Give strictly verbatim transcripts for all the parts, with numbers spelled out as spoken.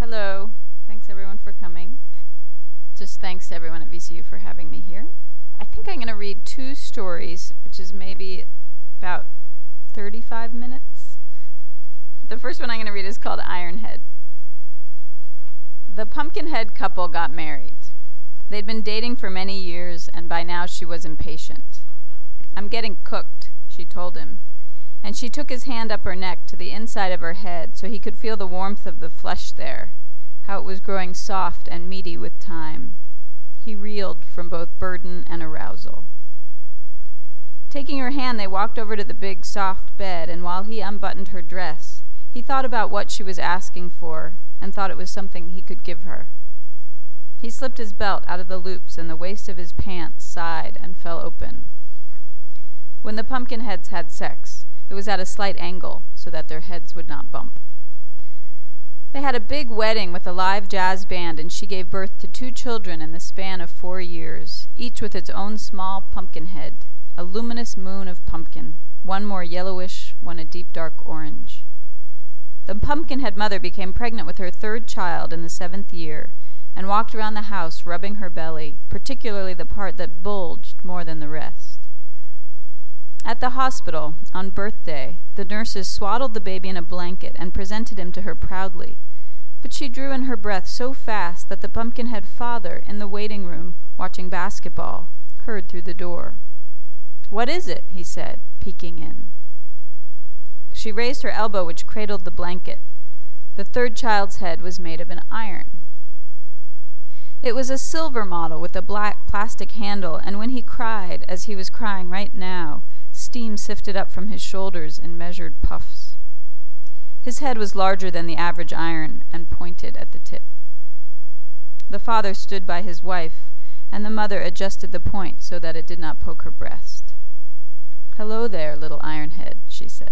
Hello. Thanks everyone for coming. Just thanks to everyone at V C U for having me here. I think I'm going to read two stories, which is maybe about thirty-five minutes. The first one I'm going to read is called Ironhead. The Pumpkinhead couple got married. They'd been dating for many years, and by now she was impatient. "I'm getting cooked," she told him, and she took his hand up her neck to the inside of her head so he could feel the warmth of the flesh there, how it was growing soft and meaty with time. He reeled from both burden and arousal. Taking her hand, they walked over to the big, soft bed, and while he unbuttoned her dress, he thought about what she was asking for and thought it was something he could give her. He slipped his belt out of the loops, and the waist of his pants sighed and fell open. When the Pumpkinheads had sex, it was at a slight angle so that their heads would not bump. They had a big wedding with a live jazz band, and she gave birth to two children in the span of four years, each with its own small pumpkin head, a luminous moon of pumpkin, one more yellowish, one a deep dark orange. The Pumpkinhead mother became pregnant with her third child in the seventh year, and walked around the house rubbing her belly, particularly the part that bulged more than the rest. At the hospital, on birthday, the nurses swaddled the baby in a blanket and presented him to her proudly, but she drew in her breath so fast that the Pumpkinhead father, in the waiting room, watching basketball, heard through the door. "What is it?" he said, peeking in. She raised her elbow, which cradled the blanket. The third child's head was made of an iron. It was a silver model with a black plastic handle, and when he cried, as he was crying right now, steam sifted up from his shoulders in measured puffs. His head was larger than the average iron and pointed at the tip. The father stood by his wife, and the mother adjusted the point so that it did not poke her breast. "Hello there, little Ironhead," she said.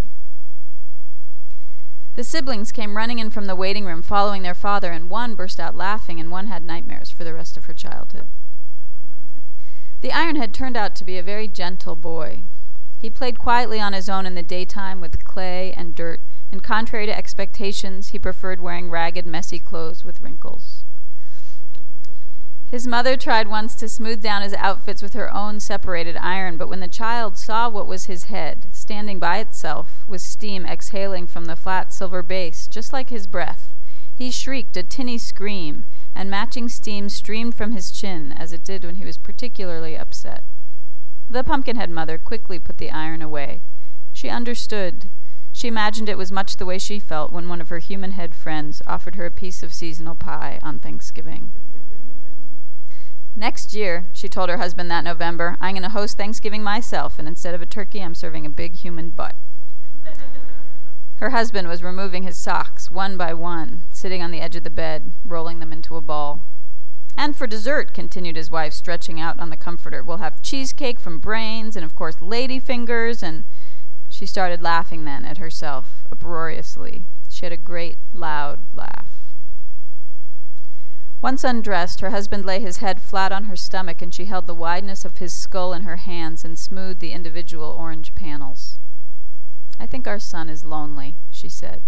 The siblings came running in from the waiting room following their father, and one burst out laughing and one had nightmares for the rest of her childhood. The Ironhead turned out to be a very gentle boy. He played quietly on his own in the daytime with clay and dirt, and contrary to expectations, he preferred wearing ragged, messy clothes with wrinkles. His mother tried once to smooth down his outfits with her own separated iron, but when the child saw what was his head, standing by itself, with steam exhaling from the flat silver base, just like his breath, he shrieked a tinny scream, and matching steam streamed from his chin, as it did when he was particularly upset. The Pumpkinhead mother quickly put the iron away. She understood. She imagined it was much the way she felt when one of her human head friends offered her a piece of seasonal pie on Thanksgiving. "Next year," she told her husband that November, "I'm going to host Thanksgiving myself, and instead of a turkey, I'm serving a big human butt." Her husband was removing his socks, one by one, sitting on the edge of the bed, rolling them into a ball. "And for dessert," continued his wife, stretching out on the comforter, "we'll have cheesecake from Brains, and of course lady fingers," and she started laughing then at herself, uproariously. She had a great, loud laugh. Once undressed, her husband lay his head flat on her stomach, and she held the wideness of his skull in her hands and smoothed the individual orange panels. "I think our son is lonely," she said.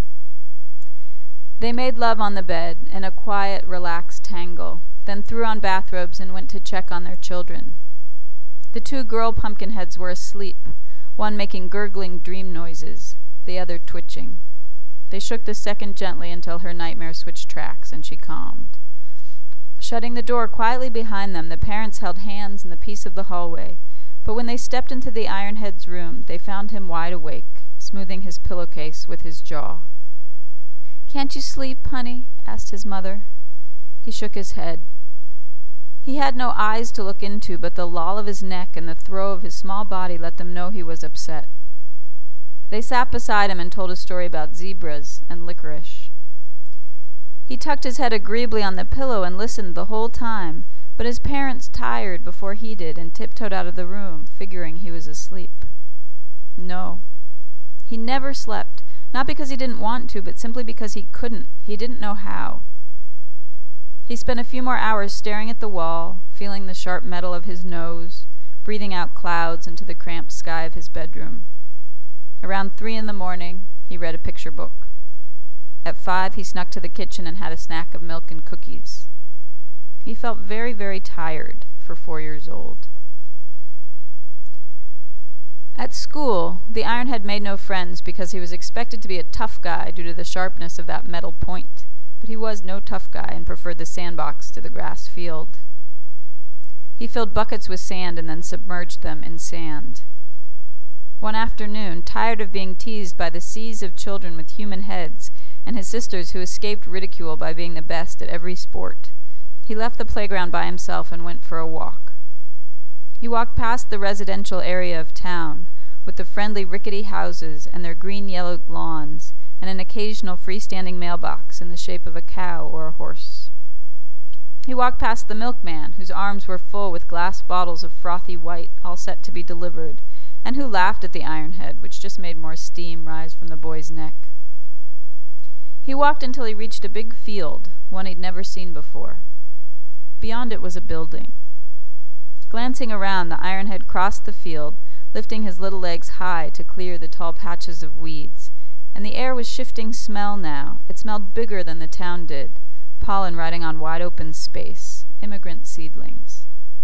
They made love on the bed, in a quiet, relaxed tangle, then threw on bathrobes and went to check on their children. The two girl Pumpkinheads were asleep, one making gurgling dream noises, the other twitching. They shook the second gently until her nightmare switched tracks, and she calmed. Shutting the door quietly behind them, the parents held hands in the peace of the hallway, but when they stepped into the Ironhead's room, they found him wide awake, smoothing his pillowcase with his jaw. "Can't you sleep, honey?" asked his mother. He shook his head. He had no eyes to look into, but the loll of his neck and the throw of his small body let them know he was upset. They sat beside him and told a story about zebras and licorice. He tucked his head agreeably on the pillow and listened the whole time, but his parents tired before he did and tiptoed out of the room, figuring he was asleep. No. He never slept, not because he didn't want to, but simply because he couldn't. He didn't know how. He spent a few more hours staring at the wall, feeling the sharp metal of his nose, breathing out clouds into the cramped sky of his bedroom. Around three in the morning, he read a picture book. At five, he snuck to the kitchen and had a snack of milk and cookies. He felt very, very tired for four years old. At school, the Ironhead made no friends because he was expected to be a tough guy due to the sharpness of that metal point, but he was no tough guy and preferred the sandbox to the grass field. He filled buckets with sand and then submerged them in sand. One afternoon, tired of being teased by the seas of children with human heads and his sisters who escaped ridicule by being the best at every sport, he left the playground by himself and went for a walk. He walked past the residential area of town, with the friendly rickety houses and their green-yellow lawns, and an occasional freestanding mailbox in the shape of a cow or a horse. He walked past the milkman, whose arms were full with glass bottles of frothy white, all set to be delivered, and who laughed at the Ironhead, which just made more steam rise from the boy's neck. He walked until he reached a big field, one he'd never seen before. Beyond it was a building. Glancing around, the Ironhead crossed the field, lifting his little legs high to clear the tall patches of weeds, and the air was shifting smell now. It smelled bigger than the town did, pollen riding on wide-open space, immigrant seedlings.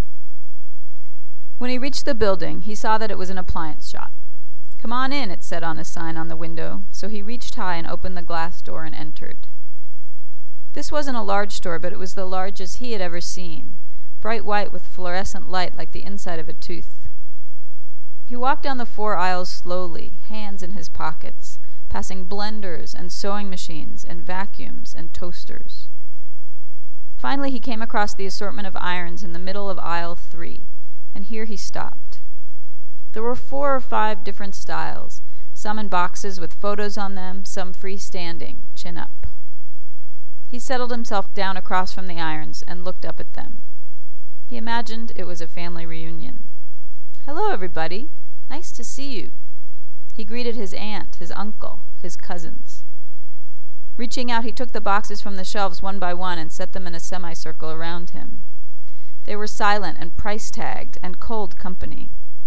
When he reached the building, he saw that it was an appliance shop. "Come on in," it said on a sign on the window, so he reached high and opened the glass door and entered. This wasn't a large store, but it was the largest he had ever seen, bright white with fluorescent light like the inside of a tooth. He walked down the four aisles slowly, hands in his pockets, passing blenders and sewing machines and vacuums and toasters. Finally, he came across the assortment of irons in the middle of aisle three, and here he stopped. There were four or five different styles, some in boxes with photos on them, some freestanding, chin up. He settled himself down across from the irons and looked up at them. He imagined it was a family reunion. "Hello, everybody. Nice to see you." He greeted his aunt, his uncle, his cousins. Reaching out, he took the boxes from the shelves one by one and set them in a semicircle around him. They were silent and price-tagged and cold company.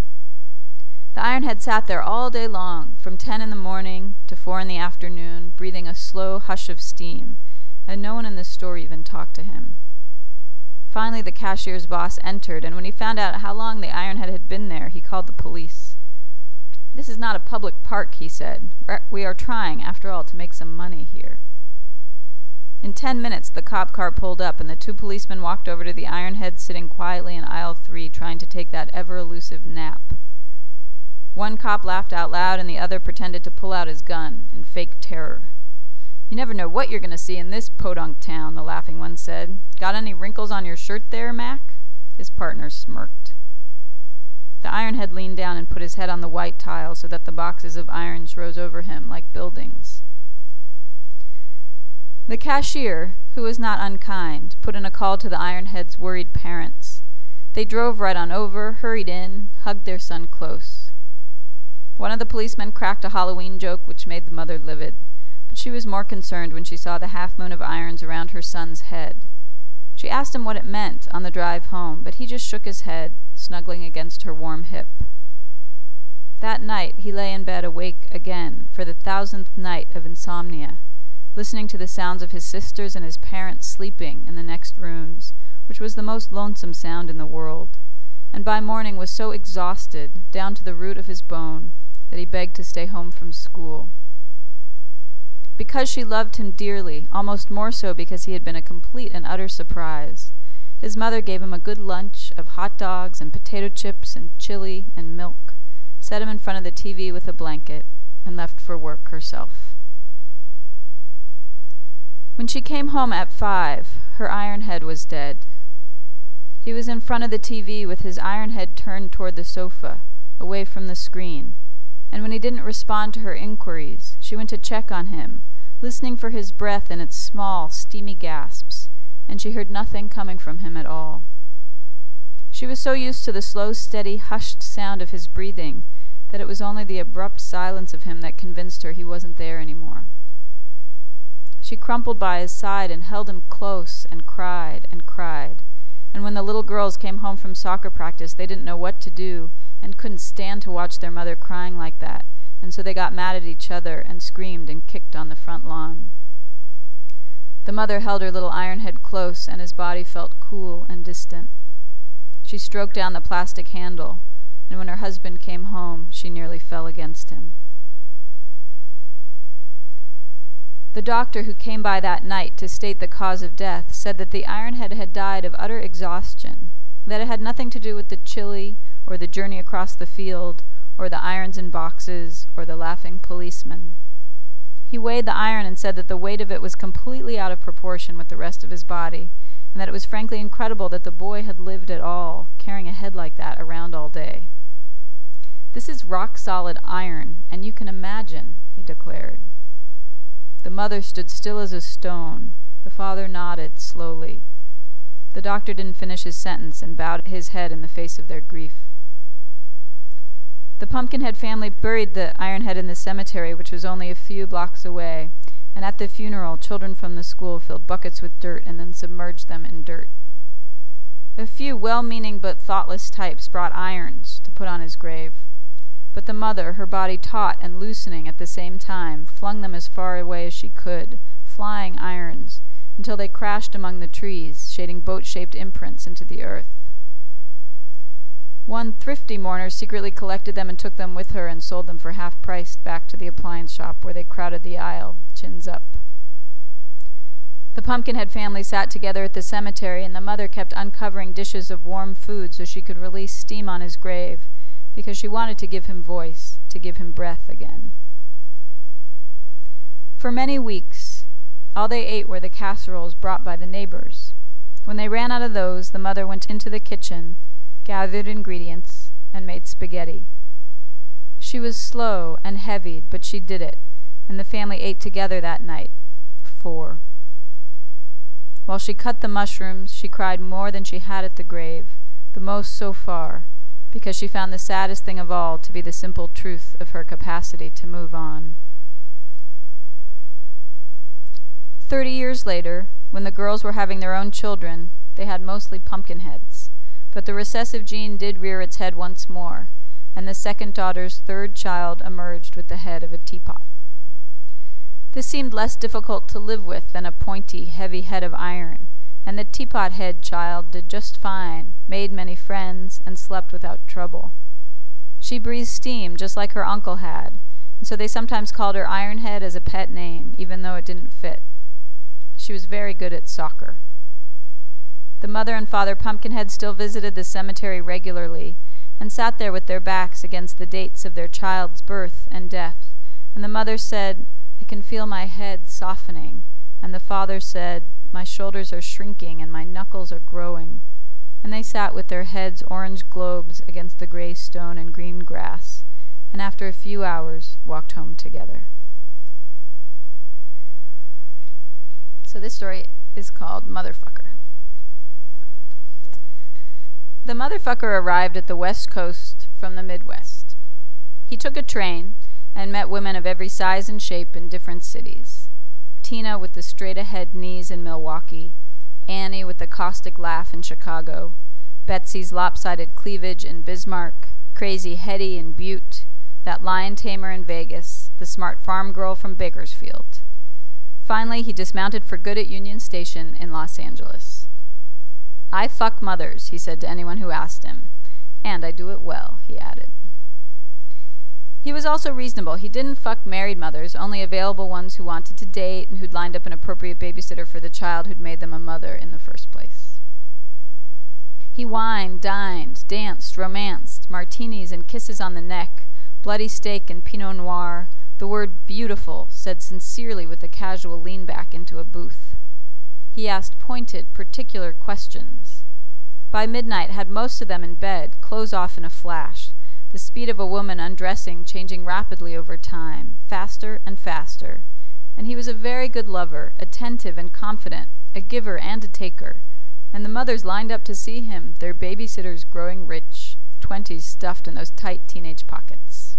The Ironhead sat there all day long, from ten in the morning to four in the afternoon, breathing a slow hush of steam, and no one in the store even talked to him. Finally, the cashier's boss entered, and when he found out how long the Ironhead had been there, he called the police. "This is not a public park," he said. "We are trying, after all, to make some money here." In ten minutes, the cop car pulled up, and the two policemen walked over to the Ironhead sitting quietly in aisle three, trying to take that ever-elusive nap. One cop laughed out loud, and the other pretended to pull out his gun in fake terror. "You never know what you're going to see in this podunk town," the laughing one said. "Got any wrinkles on your shirt there, Mac?" His partner smirked. The Ironhead leaned down and put his head on the white tile so that the boxes of irons rose over him like buildings. The cashier, who was not unkind, put in a call to the Ironhead's worried parents. They drove right on over, hurried in, hugged their son close. One of the policemen cracked a Halloween joke which made the mother livid, but she was more concerned when she saw the half-moon of irons around her son's head. She asked him what it meant on the drive home, but he just shook his head, snuggling against her warm hip. That night he lay in bed awake again for the thousandth night of insomnia, listening to the sounds of his sisters and his parents sleeping in the next rooms, which was the most lonesome sound in the world, and by morning was so exhausted, down to the root of his bone, that he begged to stay home from school. Because she loved him dearly, almost more so because he had been a complete and utter surprise, his mother gave him a good lunch of hot dogs and potato chips and chili and milk, set him in front of the T V with a blanket, and left for work herself. When she came home at five, her Ironhead was dead. He was in front of the T V with his Ironhead turned toward the sofa, away from the screen, and when he didn't respond to her inquiries, she went to check on him, listening for his breath in its small, steamy gasps, and she heard nothing coming from him at all. She was so used to the slow, steady, hushed sound of his breathing that it was only the abrupt silence of him that convinced her he wasn't there anymore. She crumpled by his side and held him close and cried and cried, and when the little girls came home from soccer practice, they didn't know what to do and couldn't stand to watch their mother crying like that, and so they got mad at each other and screamed and kicked on the front lawn. The mother held her little iron head close, and his body felt cool and distant. She stroked down the plastic handle, and when her husband came home, she nearly fell against him. The doctor who came by that night to state the cause of death said that the ironhead had died of utter exhaustion, that it had nothing to do with the chili, or the journey across the field, or the irons in boxes, or the laughing policeman. He weighed the iron and said that the weight of it was completely out of proportion with the rest of his body, and that it was frankly incredible that the boy had lived at all, carrying a head like that around all day. "This is rock-solid iron, and you can imagine," he declared. The mother stood still as a stone. The father nodded slowly. The doctor didn't finish his sentence and bowed his head in the face of their grief. The Pumpkinhead family buried the ironhead in the cemetery, which was only a few blocks away, and at the funeral, children from the school filled buckets with dirt and then submerged them in dirt. A few well-meaning but thoughtless types brought irons to put on his grave, but the mother, her body taut and loosening at the same time, flung them as far away as she could, flying irons, until they crashed among the trees, shading boat-shaped imprints into the earth. One thrifty mourner secretly collected them and took them with her and sold them for half price back to the appliance shop, where they crowded the aisle, chins up. The Pumpkinhead family sat together at the cemetery, and the mother kept uncovering dishes of warm food so she could release steam on his grave, because she wanted to give him voice, to give him breath again. For many weeks, all they ate were the casseroles brought by the neighbors. When they ran out of those, the mother went into the kitchen, gathered ingredients, and made spaghetti. She was slow and heavy, but she did it, and the family ate together that night. Four. While she cut the mushrooms, she cried more than she had at the grave, the most so far, because she found the saddest thing of all to be the simple truth of her capacity to move on. Thirty years later, when the girls were having their own children, they had mostly pumpkin heads, but the recessive gene did rear its head once more, and the second daughter's third child emerged with the head of a teapot. This seemed less difficult to live with than a pointy, heavy head of iron, and the teapot-head child did just fine, made many friends, and slept without trouble. She breathed steam just like her uncle had, and so they sometimes called her Ironhead as a pet name, even though it didn't fit. She was very good at soccer. The mother and father Pumpkinhead still visited the cemetery regularly, and sat there with their backs against the dates of their child's birth and death, and the mother said, "I can feel my head softening," and the father said, "My shoulders are shrinking and my knuckles are growing," and they sat with their heads orange globes against the gray stone and green grass, and after a few hours walked home together. So this story is called Motherfucker. The motherfucker arrived at the West Coast from the Midwest. He took a train and met women of every size and shape in different cities. Tina with the straight-ahead knees in Milwaukee, Annie with the caustic laugh in Chicago, Betsy's lopsided cleavage in Bismarck, Crazy Hetty in Butte, that lion tamer in Vegas, the smart farm girl from Bakersfield. Finally, he dismounted for good at Union Station in Los Angeles. "I fuck mothers," he said to anyone who asked him. "And I do it well," he added. He was also reasonable. He didn't fuck married mothers, only available ones who wanted to date and who'd lined up an appropriate babysitter for the child who'd made them a mother in the first place. He wined, dined, danced, romanced, martinis and kisses on the neck, bloody steak and Pinot Noir, the word beautiful said sincerely with a casual lean back into a booth. He asked pointed, particular questions. By midnight had most of them in bed, clothes off in a flash, the speed of a woman undressing changing rapidly over time, faster and faster. And he was a very good lover, attentive and confident, a giver and a taker. And the mothers lined up to see him, their babysitters growing rich, twenties stuffed in those tight teenage pockets.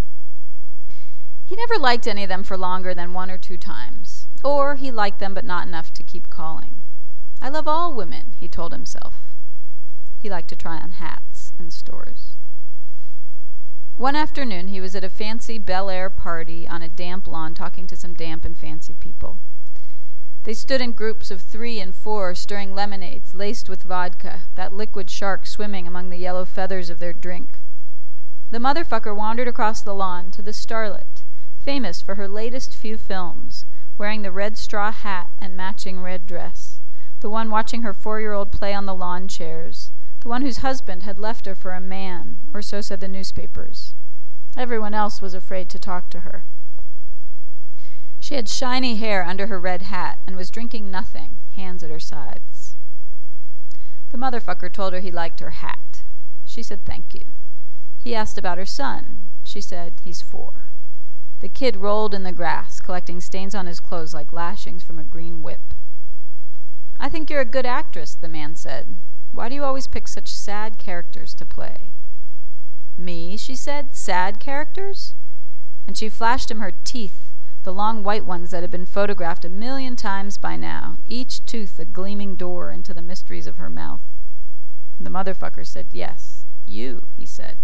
He never liked any of them for longer than one or two times. Or he liked them but not enough to keep calling. "I love all women," he told himself. He liked to try on hats in stores. One afternoon he was at a fancy Bel Air party on a damp lawn talking to some damp and fancy people. They stood in groups of three and four, stirring lemonades laced with vodka, that liquid shark swimming among the yellow feathers of their drink. The motherfucker wandered across the lawn to the starlet, famous for her latest few films, wearing the red straw hat and matching red dress, the one watching her four-year-old play on the lawn chairs, the one whose husband had left her for a man, or so said the newspapers. Everyone else was afraid to talk to her. She had shiny hair under her red hat and was drinking nothing, hands at her sides. The motherfucker told her he liked her hat. She said thank you. He asked about her son. She said he's four. The kid rolled in the grass, collecting stains on his clothes like lashings from a green whip. I think you're a good actress, the man said. Why do you always pick such sad characters to play? Me, she said, sad characters? And she flashed him her teeth, the long white ones that had been photographed a million times by now, each tooth a gleaming door into the mysteries of her mouth. The motherfucker said, yes, you, he said.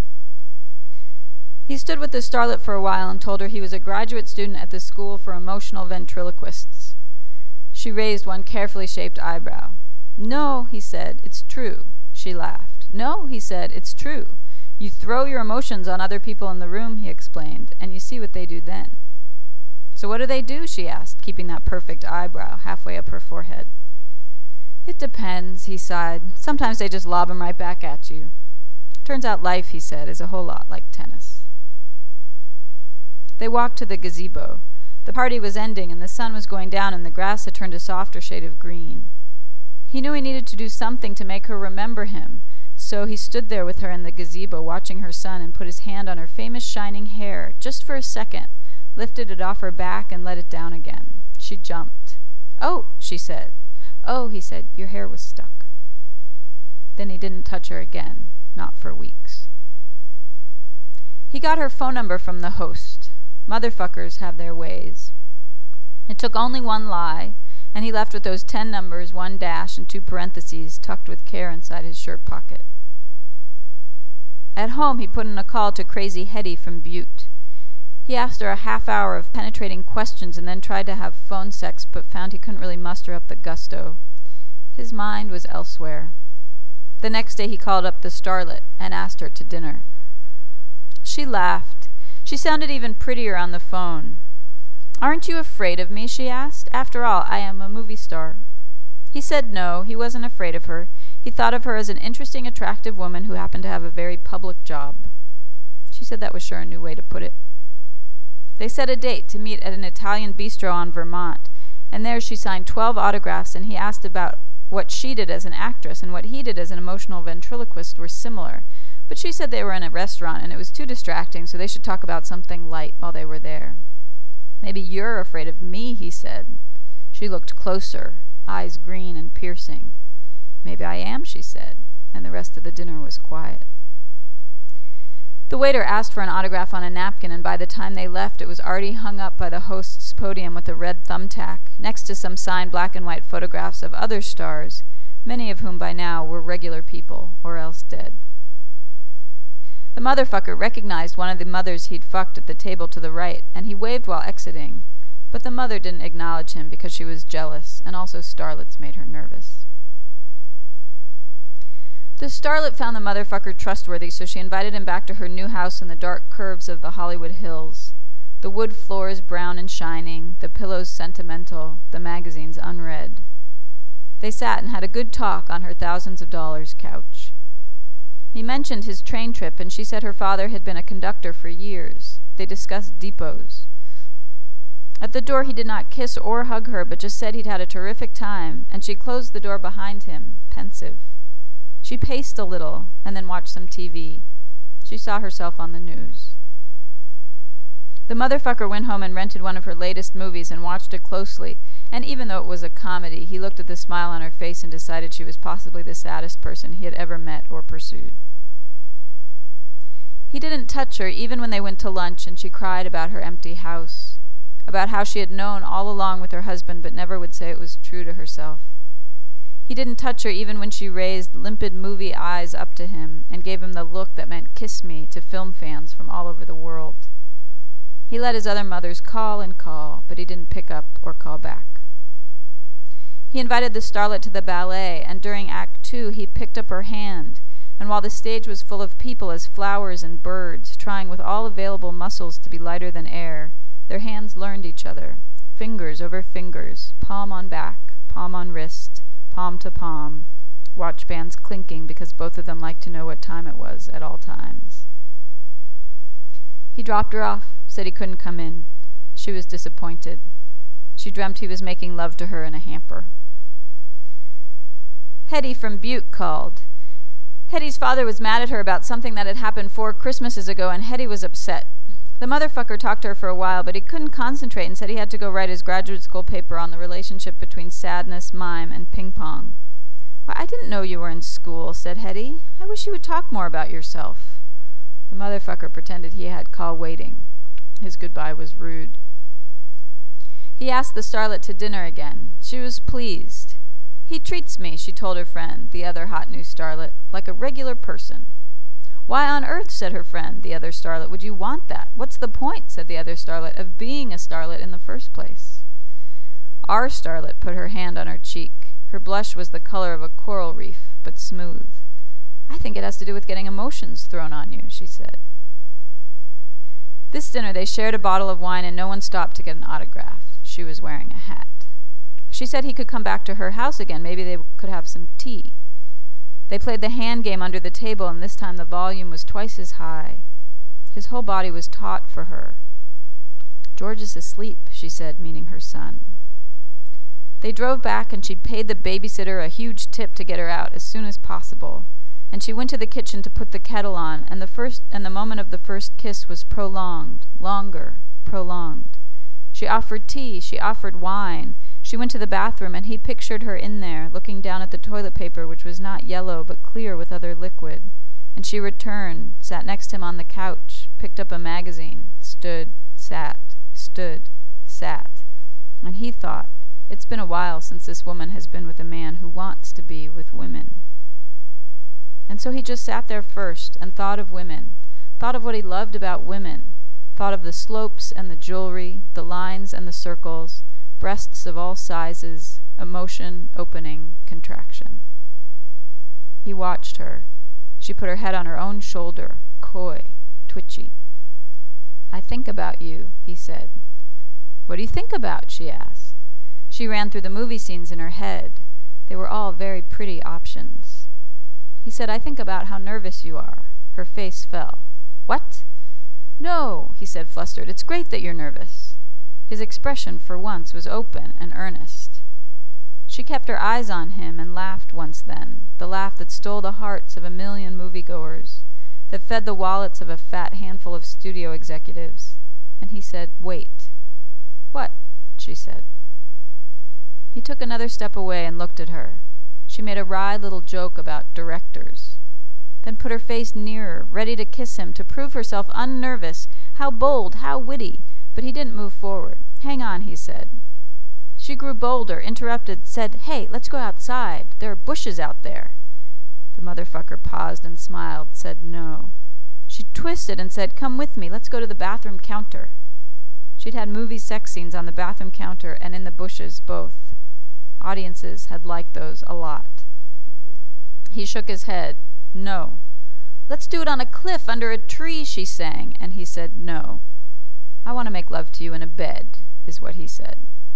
He stood with the starlet for a while and told her he was a graduate student at the School for Emotional Ventriloquists. She raised one carefully shaped eyebrow. No, he said, it's true. She laughed. No, he said, it's true. You throw your emotions on other people in the room, he explained, and you see what they do then. So what do they do, she asked, keeping that perfect eyebrow halfway up her forehead. It depends, he sighed. Sometimes they just lob 'em right back at you. Turns out life, he said, is a whole lot like tennis. They walked to the gazebo. The party was ending and the sun was going down and the grass had turned a softer shade of green. He knew he needed to do something to make her remember him, so he stood there with her in the gazebo watching her son and put his hand on her famous shining hair, just for a second, lifted it off her back and let it down again. She jumped. Oh, she said. Oh, he said, your hair was stuck. Then he didn't touch her again, not for weeks. He got her phone number from the host. Motherfuckers have their ways. It took only one lie, and he left with those ten numbers, one dash, and two parentheses tucked with care inside his shirt pocket. At home, he put in a call to Crazy Hetty from Butte. He asked her a half hour of penetrating questions and then tried to have phone sex, but found he couldn't really muster up the gusto. His mind was elsewhere. The next day he called up the starlet and asked her to dinner. She laughed. She sounded even prettier on the phone. Aren't you afraid of me? She asked. After all, I am a movie star. He said no, he wasn't afraid of her. He thought of her as an interesting, attractive woman who happened to have a very public job. She said that was sure a new way to put it. They set a date to meet at an Italian bistro on Vermont, and there she signed twelve autographs, and he asked about what she did as an actress and what he did as an emotional ventriloquist were similar, but she said they were in a restaurant and it was too distracting, so they should talk about something light while they were there. Maybe you're afraid of me, he said. She looked closer, eyes green and piercing. Maybe I am, she said, and the rest of the dinner was quiet. The waiter asked for an autograph on a napkin, and by the time they left, it was already hung up by the host's podium with a red thumbtack, next to some signed black and white photographs of other stars, many of whom by now were regular people, or else dead. The motherfucker recognized one of the mothers he'd fucked at the table to the right, and he waved while exiting, but the mother didn't acknowledge him because she was jealous, and also starlets made her nervous. The starlet found the motherfucker trustworthy, so she invited him back to her new house in the dark curves of the Hollywood Hills. The wood floors brown and shining, the pillows sentimental, the magazines unread. They sat and had a good talk on her thousands of dollars couch. He mentioned his train trip, and she said her father had been a conductor for years. They discussed depots. At the door he did not kiss or hug her, but just said he'd had a terrific time, and she closed the door behind him, pensive. She paced a little, and then watched some T V. She saw herself on the news. The motherfucker went home and rented one of her latest movies and watched it closely, and even though it was a comedy, he looked at the smile on her face and decided she was possibly the saddest person he had ever met or pursued. He didn't touch her even when they went to lunch, and she cried about her empty house, about how she had known all along with her husband but never would say it was true to herself. He didn't touch her even when she raised limpid movie eyes up to him and gave him the look that meant kiss me to film fans from all over the world. He let his other mothers call and call, but he didn't pick up or call back. He invited the starlet to the ballet, and during Act Two he picked up her hand, and while the stage was full of people as flowers and birds, trying with all available muscles to be lighter than air, their hands learned each other, fingers over fingers, palm on back, palm on wrist, palm to palm, watch bands clinking because both of them liked to know what time it was at all times. He dropped her off, said he couldn't come in. She was disappointed. She dreamt he was making love to her in a hamper. Hetty from Butte called. Hetty's father was mad at her about something that had happened four Christmases ago, and Hetty was upset. The motherfucker talked to her for a while, but he couldn't concentrate and said he had to go write his graduate school paper on the relationship between sadness, mime, and ping pong. "Why, I didn't know you were in school," said Hetty. "I wish you would talk more about yourself." The motherfucker pretended he had call waiting. His goodbye was rude. He asked the starlet to dinner again. She was pleased. "He treats me," she told her friend, the other hot new starlet, "like a regular person." "Why on earth," said her friend, the other starlet, "would you want that? What's the point," said the other starlet, "of being a starlet in the first place?" Our starlet put her hand on her cheek. Her blush was the color of a coral reef, but smooth. "I think it has to do with getting emotions thrown on you," she said. This dinner they shared a bottle of wine, and no one stopped to get an autograph. She was wearing a hat. She said he could come back to her house again. Maybe they could have some tea. They played the hand game under the table, and this time the volume was twice as high. His whole body was taut for her. "George is asleep," she said, meaning her son. They drove back, and she'd paid the babysitter a huge tip to get her out as soon as possible. And she went to the kitchen to put the kettle on, and the first and the moment of the first kiss was prolonged, longer, prolonged. She offered tea, she offered wine. She went to the bathroom, and he pictured her in there, looking down at the toilet paper, which was not yellow but clear with other liquid. And she returned, sat next to him on the couch, picked up a magazine, stood, sat, stood, sat. And he thought, it's been a while since this woman has been with a man who wants to be with women. And so he just sat there first and thought of women, thought of what he loved about women, thought of the slopes and the jewelry, the lines and the circles, breasts of all sizes, emotion, opening, contraction. He watched her. She put her head on her own shoulder, coy, twitchy. "I think about you," he said. "What do you think about?" she asked. She ran through the movie scenes in her head. They were all very pretty options. He said, "I think about how nervous you are." Her face fell. "What?" "No," he said, flustered. "It's great that you're nervous." His expression, for once, was open and earnest. She kept her eyes on him and laughed once then, the laugh that stole the hearts of a million moviegoers, that fed the wallets of a fat handful of studio executives. And he said, "Wait." "What?" she said. He took another step away and looked at her. She made a wry little joke about directors, then put her face nearer, ready to kiss him, to prove herself unnervous. How bold, how witty! But he didn't move forward. "Hang on," he said. She grew bolder, interrupted, said, "Hey, let's go outside. There are bushes out there." The motherfucker paused and smiled, said no. She twisted and said, "Come with me. Let's go to the bathroom counter." She'd had movie sex scenes on the bathroom counter and in the bushes, both. Audiences had liked those a lot. He shook his head. "No." "Let's do it on a cliff under a tree," she sang, and he said no. "I want to make love to you in a bed," is what he said.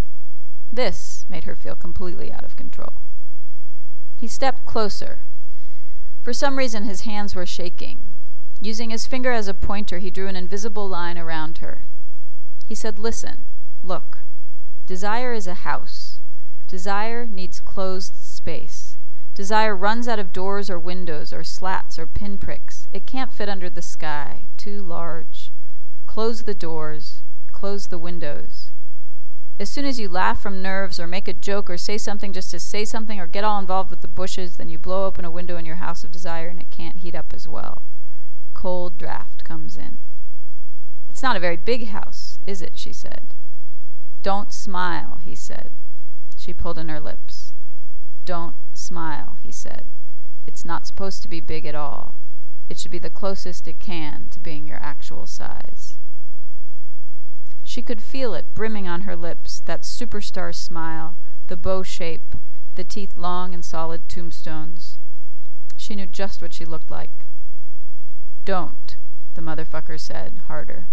This made her feel completely out of control. He stepped closer. For some reason his hands were shaking. Using his finger as a pointer, he drew an invisible line around her. He said, "Listen, look. Desire is a house. Desire needs closed space. Desire runs out of doors or windows or slats or pinpricks. It can't fit under the sky. Too large. Close the doors. Close the windows. As soon as you laugh from nerves or make a joke or say something just to say something or get all involved with the bushes, then you blow open a window in your house of desire and it can't heat up as well. Cold draft comes in." "It's not a very big house, is it?" she said. "Don't smile," he said. She pulled in her lips. "Don't smile," he said. "It's not supposed to be big at all. It should be the closest it can to being your actual size." She could feel it brimming on her lips, that superstar smile, the bow shape, the teeth long and solid tombstones. She knew just what she looked like. "Don't," the motherfucker said, harder.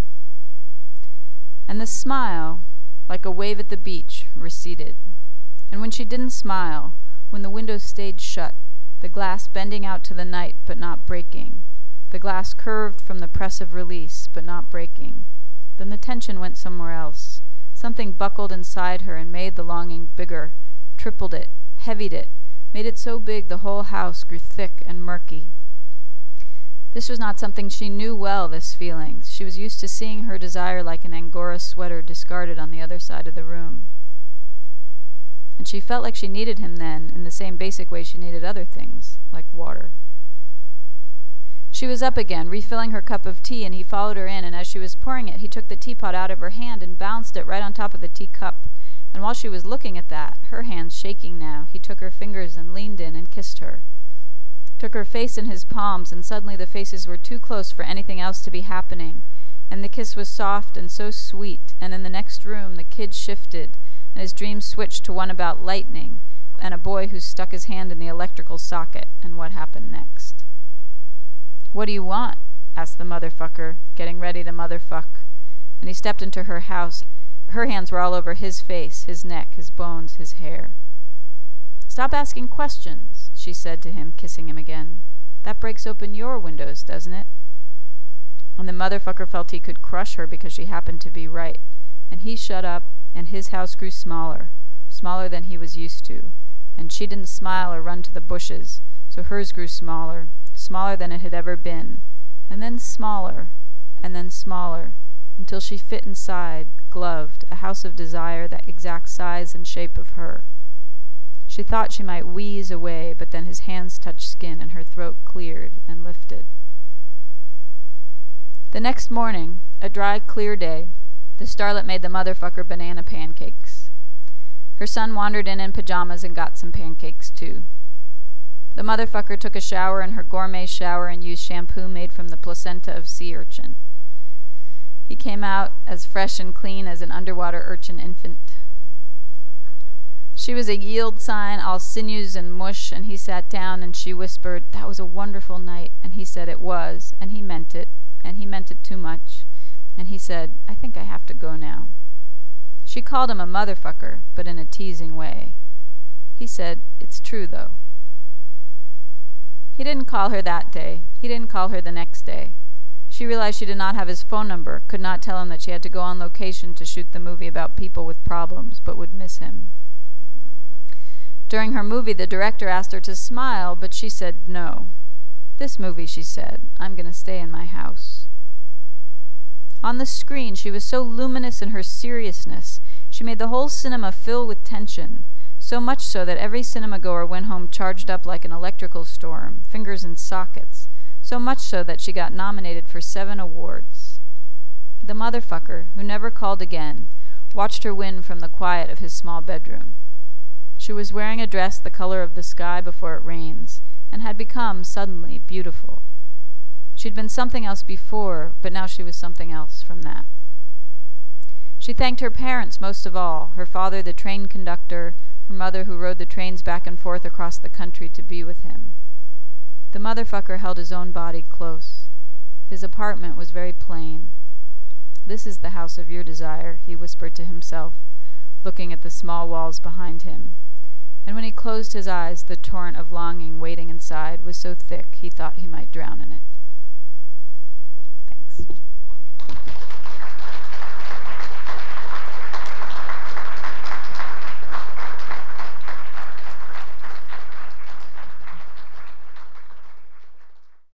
And the smile, like a wave at the beach, receded. And when she didn't smile, when the window stayed shut, the glass bending out to the night but not breaking, the glass curved from the press of release but not breaking, then the tension went somewhere else. Something buckled inside her and made the longing bigger, tripled it, heavied it, made it so big the whole house grew thick and murky. This was not something she knew well, this feeling. She was used to seeing her desire like an Angora sweater discarded on the other side of the room. And she felt like she needed him then in the same basic way she needed other things, like water. She was up again, refilling her cup of tea, and he followed her in, and as she was pouring it, he took the teapot out of her hand and bounced it right on top of the teacup. And while she was looking at that, her hands shaking now, he took her fingers and leaned in and kissed her. Took her face in his palms, and suddenly the faces were too close for anything else to be happening, and the kiss was soft and so sweet, and in the next room the kid shifted, and his dream switched to one about lightning, and a boy who stuck his hand in the electrical socket, and what happened next. "What do you want?" asked the motherfucker, getting ready to motherfuck, and he stepped into her house. Her hands were all over his face, his neck, his bones, his hair. "Stop asking questions," she said to him, kissing him again. "That breaks open your windows, doesn't it?" And the motherfucker felt he could crush her because she happened to be right, and he shut up, and his house grew smaller, smaller than he was used to, and she didn't smile or run to the bushes, so hers grew smaller, smaller than it had ever been, and then smaller, and then smaller, until she fit inside, gloved, a house of desire that exact size and shape of her. She thought she might wheeze away, but then his hands touched skin and her throat cleared and lifted. The next morning, a dry, clear day, the starlet made the motherfucker banana pancakes. Her son wandered in in pajamas and got some pancakes too. The motherfucker took a shower in her gourmet shower and used shampoo made from the placenta of sea urchin. He came out as fresh and clean as an underwater urchin infant. She was a yield sign, all sinews and mush, and he sat down and she whispered, "That was a wonderful night," and he said it was, and he meant it, and he meant it too much, and he said, "I think I have to go now." She called him a motherfucker, but in a teasing way. He said, "It's true, though." He didn't call her that day. He didn't call her the next day. She realized she did not have his phone number, could not tell him that she had to go on location to shoot the movie about people with problems, but would miss him. During her movie, the director asked her to smile, but she said no. "This movie," she said, "I'm going to stay in my house." On the screen, she was so luminous in her seriousness, she made the whole cinema fill with tension, so much so that every cinema-goer went home charged up like an electrical storm, fingers in sockets, so much so that she got nominated for seven awards. The motherfucker, who never called again, watched her win from the quiet of his small bedroom. She was wearing a dress the color of the sky before it rains, and had become, suddenly, beautiful. She'd been something else before, but now she was something else from that. She thanked her parents most of all, her father the train conductor, her mother who rode the trains back and forth across the country to be with him. The motherfucker held his own body close. His apartment was very plain. "This is the house of your desire," he whispered to himself, looking at the small walls behind him. And when he closed his eyes, the torrent of longing waiting inside was so thick he thought he might drown in it. Thanks.